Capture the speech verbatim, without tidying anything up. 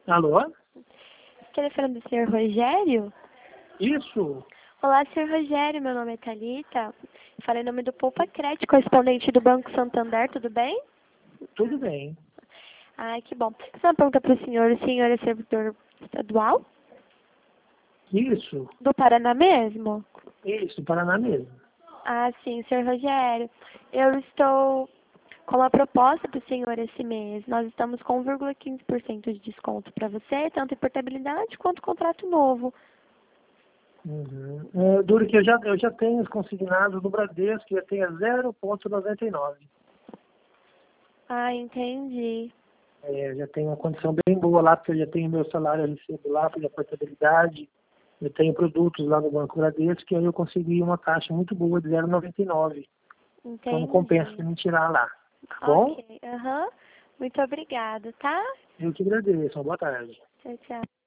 Alô? Telefone do senhor Rogério? Isso? Olá, senhor Rogério, meu nome é Thalita. Falei em nome do Poupa Crédito, correspondente do Banco Santander, tudo bem? Tudo bem. Ai, que bom. Só uma pergunta para o senhor, o senhor é servidor estadual? Isso? Do Paraná mesmo? Isso, Paraná mesmo. Ah, sim, senhor Rogério. Eu estou com uma proposta para o senhor esse mês. Nós estamos com um vírgula quinze por cento de desconto para você, tanto em portabilidade quanto contrato novo. Uhum. É, duro que eu já, eu já tenho os consignados do Bradesco, que já tem a zero vírgula noventa e nove. Ah, entendi. É, já tenho uma condição bem boa lá, porque eu já tenho meu salário, eu recebo lá, pela portabilidade. Eu tenho produtos lá no Banco Bradesco, que aí eu consegui uma taxa muito boa de zero vírgula noventa e nove. Então não compensa Entendi. me tirar lá. Tá bom? Ok, aham. Muito obrigada, tá? Eu que agradeço. Uma boa tarde. Tchau, tchau.